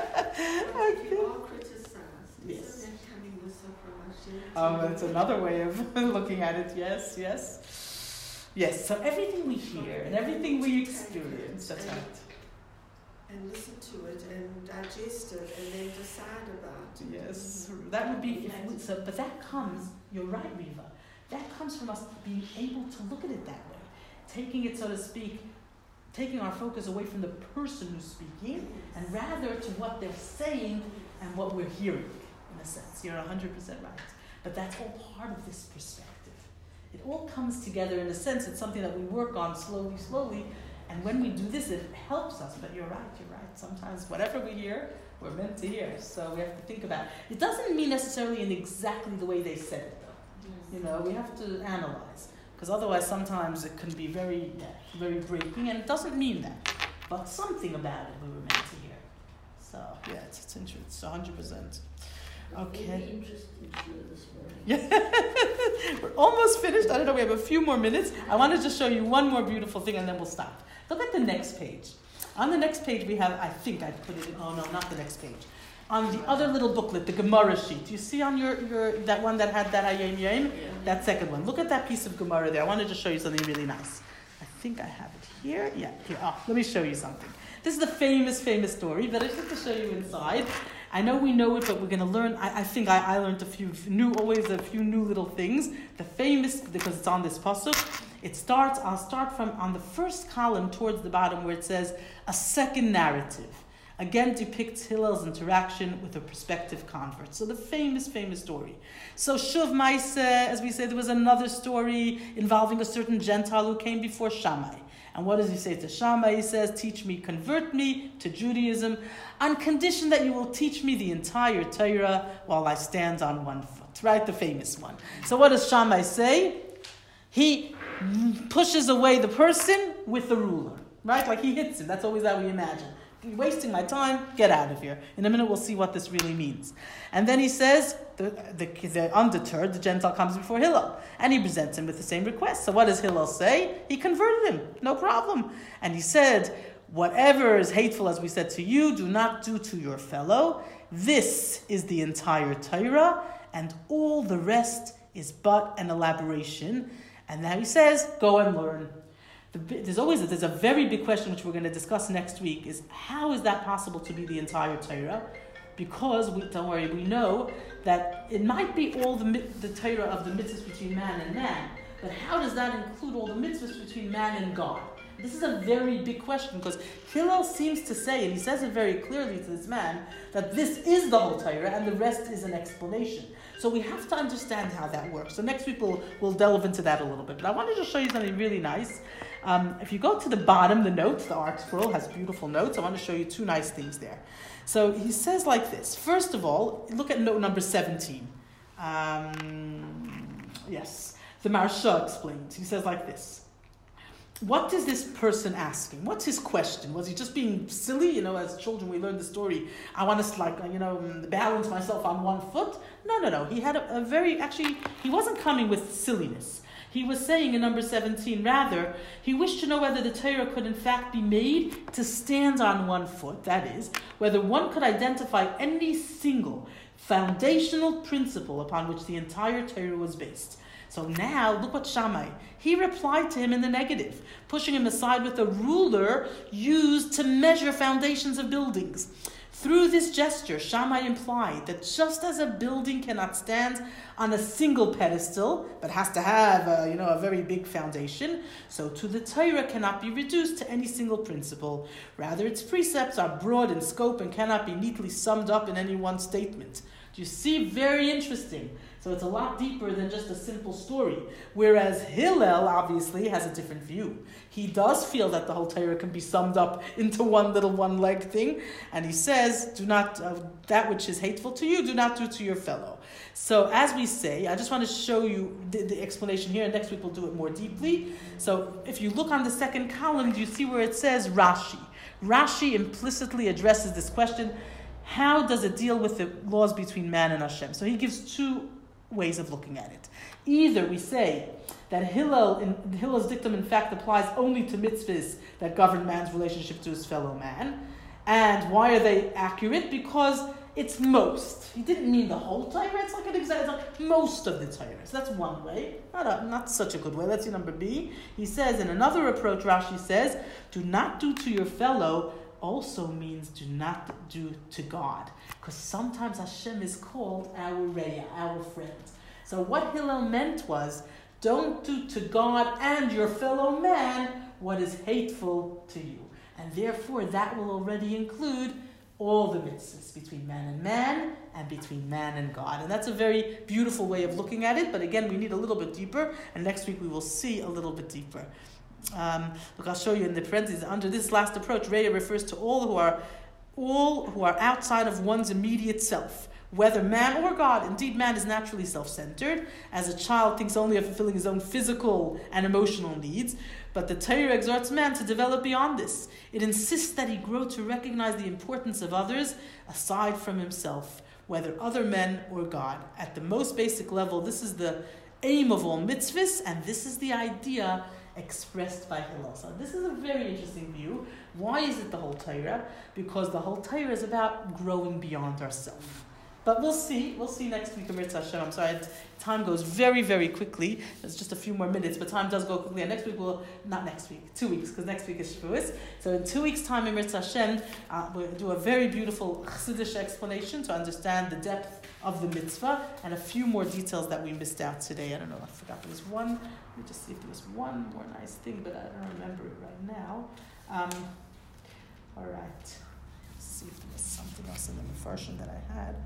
S3: if you are criticized,
S1: Yes.
S3: isn't that coming also from Hashem?
S1: Um, that's another way of looking at it. Yes, yes. Yes, so everything we hear and everything we experience, that's right.
S3: And listen to it and digest it and then decide about it.
S1: Yes, that would be, if we, so, but that comes, you're right, Riva, that comes from us being able to look at it that way. Taking it, so to speak, taking our focus away from the person who's speaking and rather to what they're saying and what we're hearing, in a sense. You're one hundred percent right. But that's all part of this perspective. It all comes together in a sense. It's something that we work on slowly, slowly. And when we do this, it helps us. But you're right, you're right. Sometimes whatever we hear, we're meant to hear. So we have to think about it. It doesn't mean necessarily in exactly the way they said it, though. You know, we have to analyze. Because otherwise sometimes it can be very, yeah, very breaking. And it doesn't mean that. But something about it we were meant to hear. So, yeah, it's, it's interesting. It's one hundred percent. Okay.
S2: Very interesting to you this morning.
S1: Yeah. We're almost finished. I don't know, we have a few more minutes. I want to just show you one more beautiful thing and then we'll stop. Look at the next page. On the next page we have, I think I put it in, oh no, not the next page. On the other little booklet, the Gemara sheet. You see on your, your that one that had that Ayem Yem? That second one. Look at that piece of Gemara there. I want to just show you something really nice. I think I have it here. Yeah, here. Oh, let me show you something. This is the famous, famous story, but I just to show you inside. I know we know it, but we're going to learn. I, I think I, I learned a few new, always a few new little things. The famous, because it's on this pasuk. It starts, I'll start from on the first column towards the bottom where it says a second narrative. again depicts Hillel's interaction with a prospective convert. So the famous, famous story. So Shuv Maaseh, as we say, there was another story involving a certain Gentile who came before Shammai. And what does he say to Shammai? He says, teach me, convert me to Judaism on condition that you will teach me the entire Torah while I stand on one foot. Right? The famous one. So what does Shammai say? He pushes away the person with the ruler. Right? Like he hits him. That's always how we imagine. You're wasting my time, get out of here. In a minute we'll see what this really means. And then he says, the, the, the undeterred, the Gentile comes before Hillel. And he presents him with the same request. So what does Hillel say? He converted him, no problem. And he said, whatever is hateful, as we said to you, do not do to your fellow. This is the entire Torah, and all the rest is but an elaboration. And now he says, go and learn. There's always a, there's a very big question which we're going to discuss next week, is how is that possible to be the entire Torah? Because, we, don't worry, we know that it might be all the, the Torah of the mitzvahs between man and man, but how does that include all the mitzvahs between man and God? This is a very big question, because Hillel seems to say, and he says it very clearly to this man, that this is the whole Torah and the rest is an explanation. So we have to understand how that works. So next week we'll, we'll delve into that a little bit. But I wanted to show you something really nice. Um, if you go to the bottom, the notes, the Ark Scroll has beautiful notes. I want to show you two nice things there. So he says like this. First of all, look at note number seventeen. Um, yes, the Maharsha explains. He says like this. What is this person asking? What's his question? Was he just being silly? You know, as children we learn the story, I want to like, you know, balance myself on one foot. No, no, no. He had a, a very, actually, he wasn't coming with silliness. He was saying in number seventeen, rather, he wished to know whether the Torah could in fact be made to stand on one foot. That is, whether one could identify any single foundational principle upon which the entire Torah was based. So now, look what Shammai, he replied to him in the negative, pushing him aside with a ruler used to measure foundations of buildings. Through this gesture, Shammai implied that just as a building cannot stand on a single pedestal, but has to have a, you know, a very big foundation, so too the Torah cannot be reduced to any single principle. Rather, its precepts are broad in scope and cannot be neatly summed up in any one statement. Do you see? Very interesting. So it's a lot deeper than just a simple story. Whereas Hillel obviously has a different view. He does feel that the whole Torah can be summed up into one little one-leg thing. And he says, do not, uh, that which is hateful to you, do not do to your fellow. So as we say, I just want to show you the, the explanation here, and next week we'll do it more deeply. So if you look on the second column, do you see where it says Rashi? Rashi implicitly addresses this question, how does it deal with the laws between man and Hashem? So he gives two ways of looking at it. Either we say that Hillel, in, Hillel's dictum in fact applies only to mitzvahs that govern man's relationship to his fellow man. And why are they accurate? Because it's most. He didn't mean the whole Torah. It's like an example, like most of the Torah. So that's one way. Not, a, not such a good way. Let's see number B. He says, in another approach, Rashi says, do not do to your fellow also means do not do to God. Because sometimes Hashem is called our Reya, our friend. So what Hillel meant was, don't do to God and your fellow man what is hateful to you. And therefore that will already include all the mitzvahs between man and man and between man and God. And that's a very beautiful way of looking at it. But again, we need a little bit deeper. And next week we will see a little bit deeper. Um, look, I'll show you in the parentheses. Under this last approach, Reya refers to all who are all who are outside of one's immediate self, whether man or God. Indeed, man is naturally self-centered. As a child thinks only of fulfilling his own physical and emotional needs, but the Torah exhorts man to develop beyond this. It insists that he grow to recognize the importance of others aside from himself, whether other men or God. At the most basic level, this is the aim of all mitzvahs, and this is the idea expressed by Hillel. So this is a very interesting view. Why is it the whole Torah? Because the whole Torah is about growing beyond ourselves. But we'll see. We'll see next week, Amir Hashem. I'm sorry, time goes very, very quickly. There's just a few more minutes, but time does go quickly. And next week, we'll, not next week, two weeks, because next week is Shavuos. So in two weeks' time, Amir Hashem, uh, we'll do a very beautiful Chassidish explanation to understand the depth of the mitzvah and a few more details that we missed out today. I don't know, I forgot there was one. Let me just see if there was one more nice thing, but I don't remember it right now. Um, all right. see if there was something else in the Mefarshim that I had.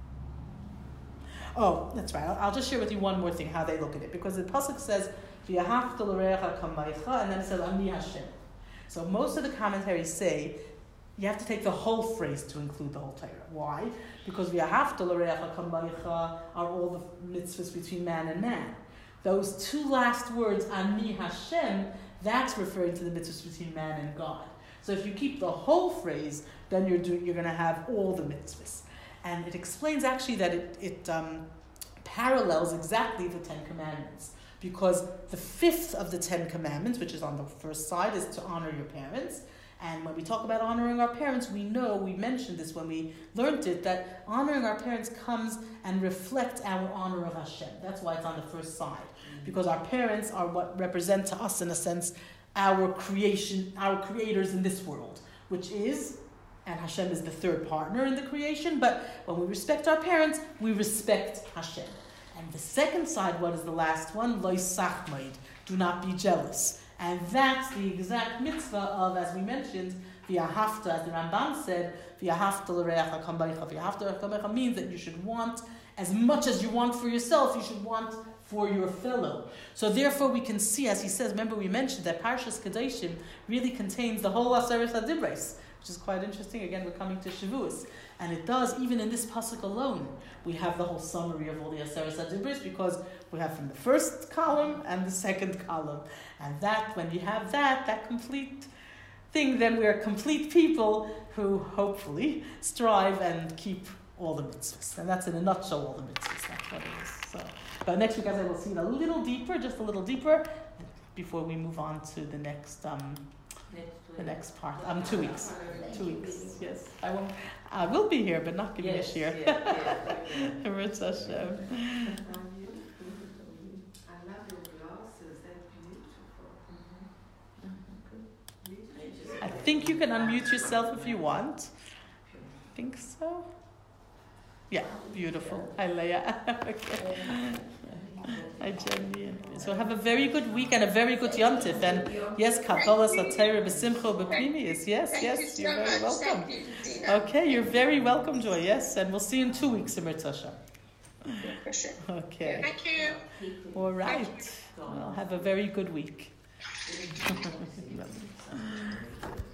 S1: Oh, that's right. I'll, I'll just share with you one more thing, how they look at it. Because the Pasuk says, V'yahavta l'reacha kamaycha, and then it says, Ani Hashem. So most of the commentaries say, you have to take the whole phrase to include the whole Torah. Why? Because V'yahavta l'reacha kamaycha are all the mitzvahs between man and man. Those two last words, Ani Hashem, that's referring to the mitzvahs between man and God. So if you keep the whole phrase, then you're doing, you're going to have all the mitzvahs. And it explains actually that it, it um, parallels exactly the Ten Commandments. Because the fifth of the Ten Commandments, which is on the first side, is to honor your parents. And when we talk about honoring our parents, we know, we mentioned this when we learned it, that honoring our parents comes and reflects our honor of Hashem. That's why it's on the first side. Because our parents are what represent to us, in a sense, our creation, our creators in this world, which is, and Hashem is the third partner in the creation, but when we respect our parents, we respect Hashem. And the second side, what is the last one? Lo sachmaid, do not be jealous. And that's the exact mitzvah of, as we mentioned, v'yahavta, as the Ramban said, v'yahavta l'reacha kamaycha. V'yahavta l'reacha kamaycha means that you should want, as much as you want for yourself, you should want for your fellow. So therefore we can see, as he says, remember we mentioned that Parshas Kedoshim really contains the whole Aseret HaDibros, which is quite interesting. Again, we're coming to Shavuos. And it does, even in this pasuk alone, we have the whole summary of all the Aseret HaDibros, because we have from the first column and the second column. And that, when you have that, that complete thing, then we're complete people who hopefully strive and keep all the mitzvahs. And that's in a nutshell all the mitzvahs. That's what it is. So, but next week, as I will see it a little deeper, just a little deeper, before we move on to the next um, the next part. Um, two weeks. Two weeks. Yes, I will. I will be here, but not giving
S2: Yes,
S1: a share.
S2: yeah, yeah, okay.
S1: Ritz Hashem.
S3: I love your glasses, they're beautiful.
S1: I think you can unmute yourself if you want. I think so. Yeah, beautiful. Hi, Leah. Okay. Hi, Jenny. So have a very good week and a very good Yom Tif. And yes, Kabbalah Satira B'Simcha B'Primius. Yes, yes, you're very welcome. Okay, you're very welcome, Joy. Yes, and we'll see you in two weeks, Ritz Hashem. Okay.
S4: Thank you.
S1: All right. Well, have a very good week.